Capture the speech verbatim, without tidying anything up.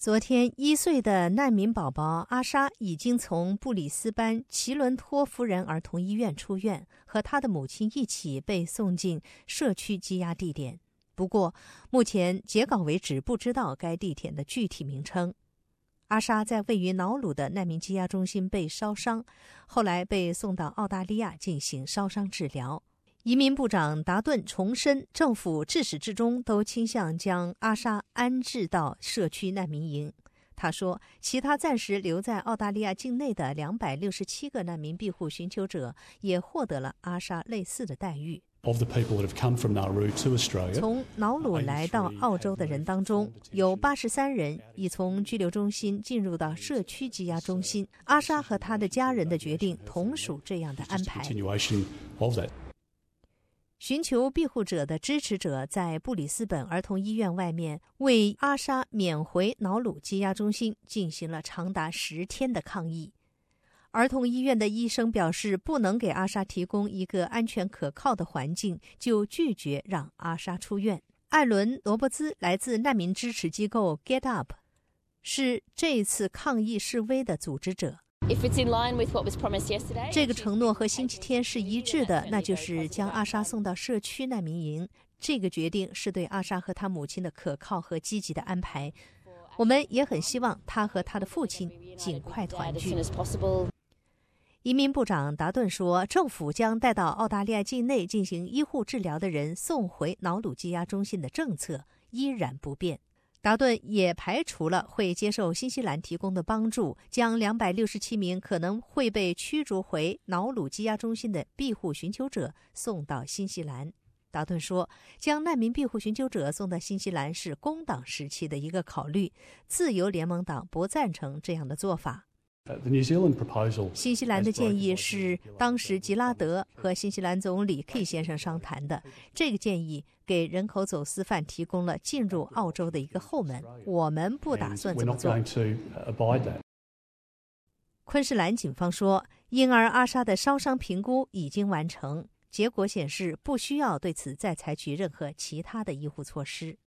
昨天，一岁的难民宝宝阿莎已经从布里斯班奇伦托夫人儿童医院出院，和他的母亲一起被送进社区羁押地点。不过，目前截稿为止不知道该地点的具体名称。阿莎在位于瑙鲁的难民羁押中心被烧伤，后来被送到澳大利亚进行烧伤治疗。移民部长达顿重申，政府至始至终都倾向将阿莎安置到社区难民营。他说，其他暂时留在澳大利亚境内的两百六十七个难民庇护寻求者也获得了阿莎类似的待遇。从瑙鲁来到澳洲的人当中，有八十三人已从拘留中心进入到社区羁押中心。阿莎和他的家人的决定同属这样的安排。寻求庇护者的支持者在布里斯本儿童医院外面为阿莎免回瑙鲁羁押中心进行了长达十天的抗议。儿童医院的医生表示，不能给阿莎提供一个安全可靠的环境，就拒绝让阿莎出院。艾伦·罗伯兹来自难民支持机构 Get Up， 是这次抗议示威的组织者。这个承诺和星期天是一致的，那就是将阿莎送到社区难民营。这个决定是对阿莎和他母亲的可靠和积极的安排。我们也很希望他和他的父亲尽快团聚。移民部长达顿说，政府将带到澳大利亚境内进行医护治疗的人送回瑙鲁羁押中心的政策依然不变。达顿也排除了会接受新西兰提供的帮助，将两百六十七名可能会被驱逐回瑙鲁羁押中心的庇护寻求者送到新西兰。达顿说，将难民庇护寻求者送到新西兰是工党时期的一个考虑，自由联盟党不赞成这样的做法。新西兰的建议是当时吉拉德和新西兰总理 K 先生商谈的。这个建议给人口走私犯提供了进入澳洲的一个后门。我们不打算这么做。昆士兰警方说，婴儿阿莎的烧伤评估已经完成，结果显示不需要对此再采取任何其他的医护措施。